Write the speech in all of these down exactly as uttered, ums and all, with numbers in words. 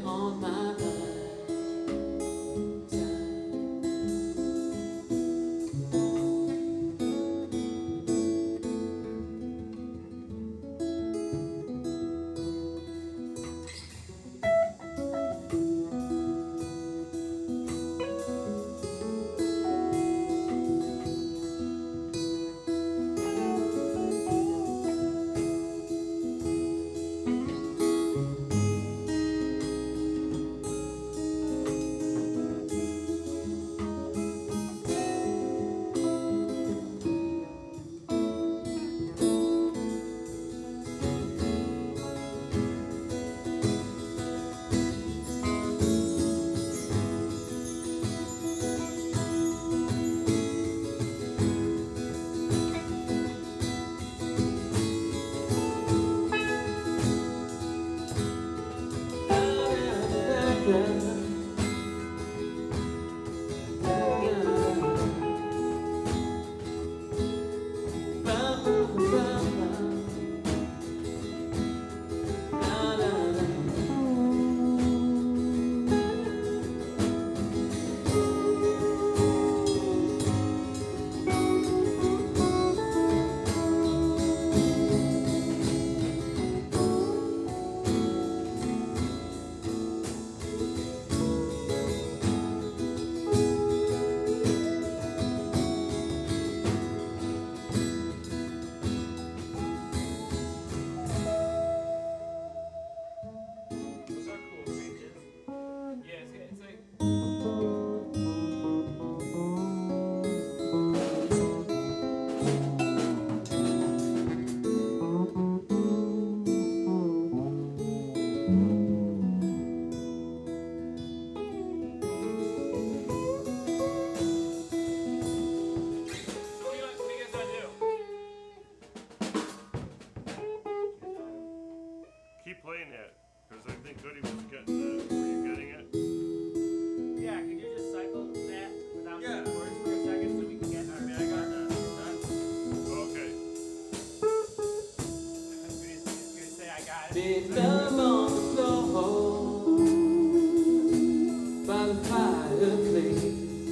on my mind. Keep playing that, because I think Goody was getting that. Were you getting it? Yeah, can you just cycle that without Yeah. the words for a second so we can get our I got that. Done? Okay. I'm gonna say I got it. Big love on the floor by the fireplace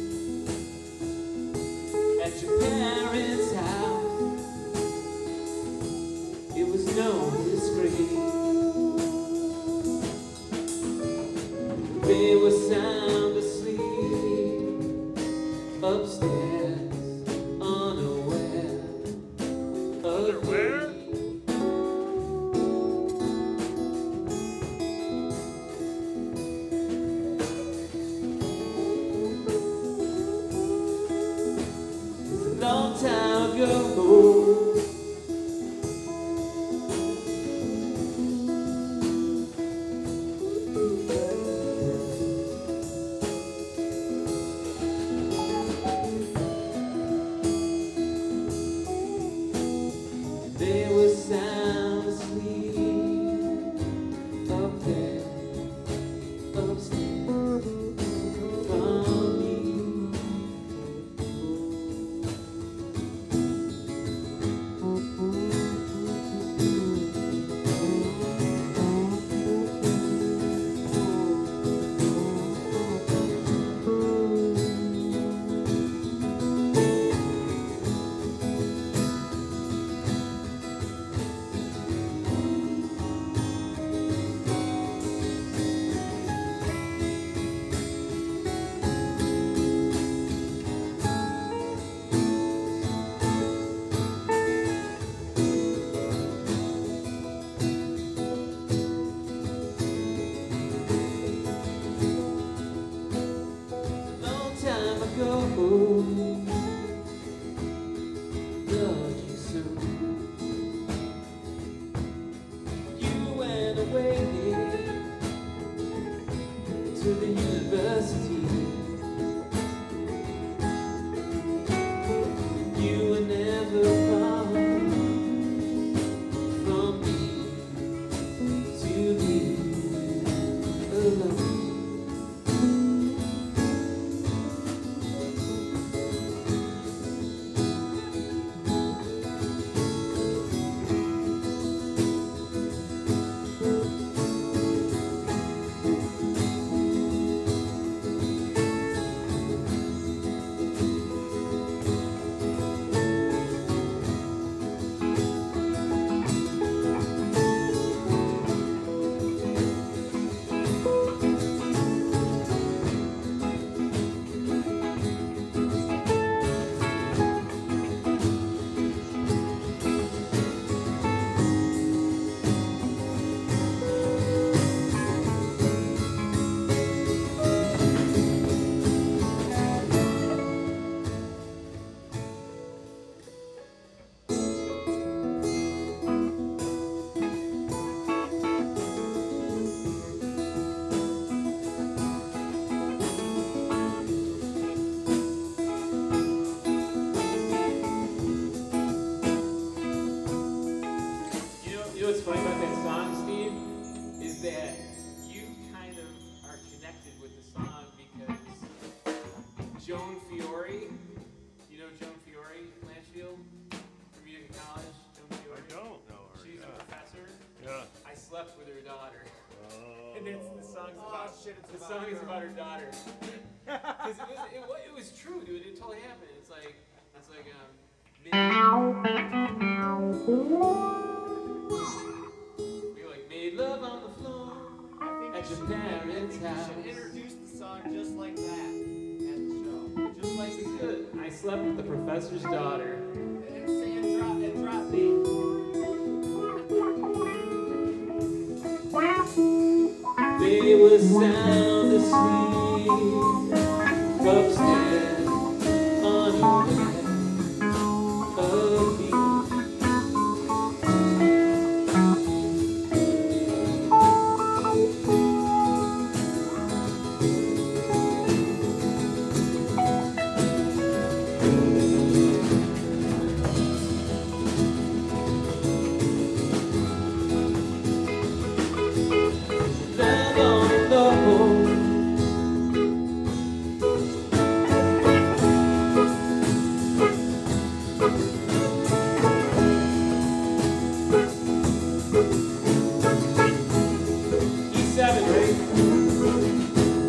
at your parents' house. It was no disgrace. They were sound asleep upstairs, unaware of Underwear? me. It's a long time ago. They were sound asleep up there, upstairs from me. Long time ago, loved you so. You went away to the university. You were never far from me to be alone. daughter. Oh. And it's the song's Oh, about shit, it's the about song is her. about her daughter. Because it was it, wa- it was true, dude. It totally happened. It's like it's like um. We like made love on the floor I at think your you should- I parents' think you house. should introduce the song just like that at the show. Just like we could. I slept with the professor's daughter. And say and drop and drop beat. They were sound asleep upstairs on a bed of bees. Love on the whole. E seven, right?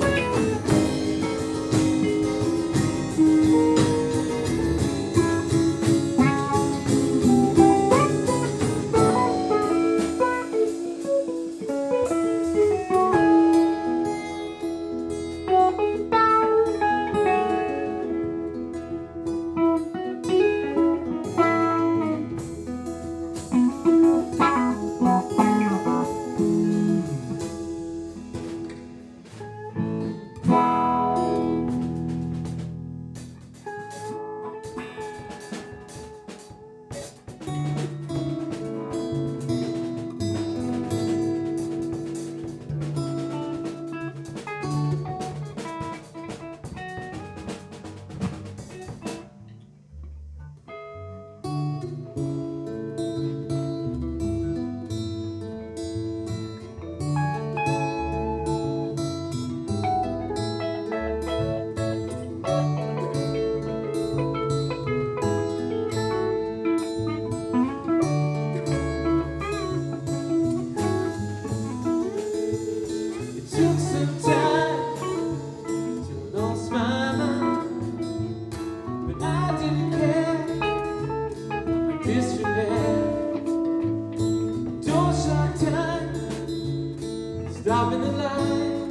It took some time to lose my mind, but I didn't care. I disregard. Don't shot time, stopping the line.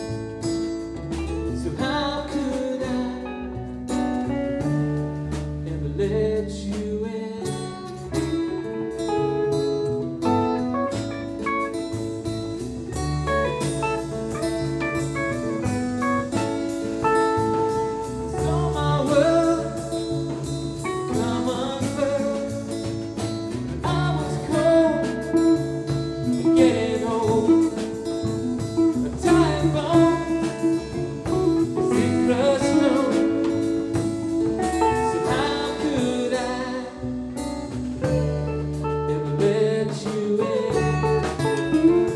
So how could I ever let you in? So my world come unfurled. I was cold and getting old. A tired bone as it crushed snow. So how could I ever let you in?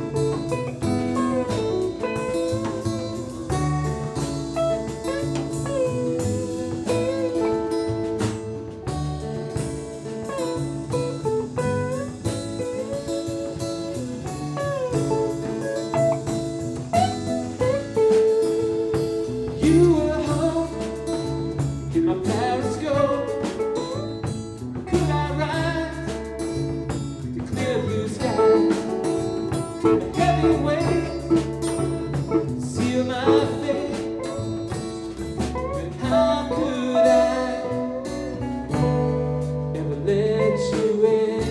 You were home in my periscope. Could I rise to clear blue skies? A heavy weight seal my fate. But how could I ever let you in?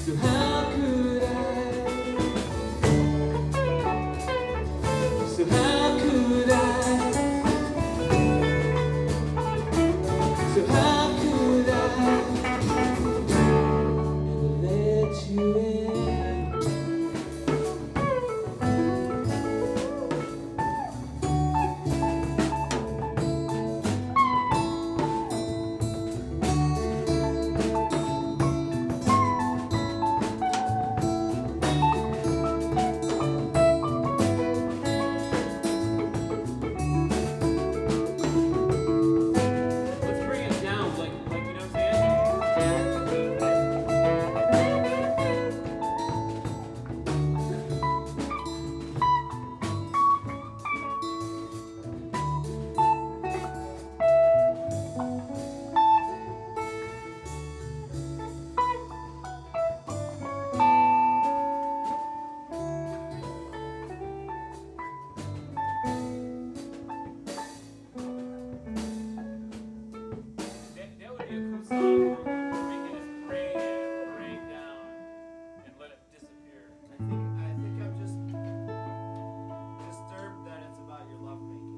So how could I? So how could I? So how could I ever let you in? Let's bring it down, like, like you know what I'm That, that would be a cool song where we can just bring it, bring it down, and let it disappear. I think I think I'm just disturbed that it's about your lovemaking.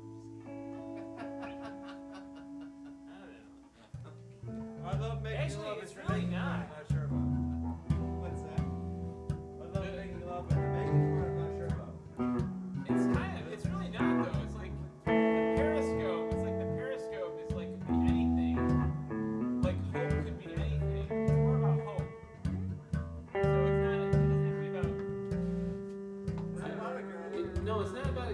I don't know. I love making Actually, love. it's with really making not. part I'm not sure about. What's that? I love making love, but the making part I'm not sure about. It's kind of, it's really not though. It's like the periscope. It's like the periscope is like could be anything. Like hope could be anything. It's more about hope. So it's not. It doesn't have to be about. Is it about a girl? It, no, it's not about.